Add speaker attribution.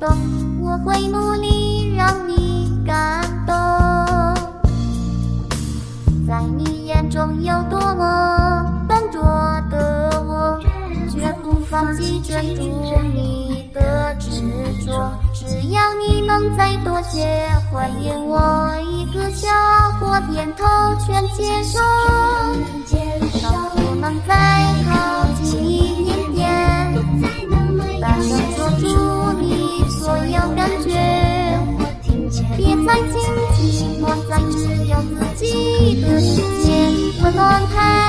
Speaker 1: 动，我会努力让你感动。在你眼中有多么笨拙的我，绝不放弃追逐你的执着。只要你能再多些欢迎我一个笑或点头，全接受。能不能再靠近一点点，大声说出你所有感觉，别再惊奇，莫再只有自己的世界。温暖它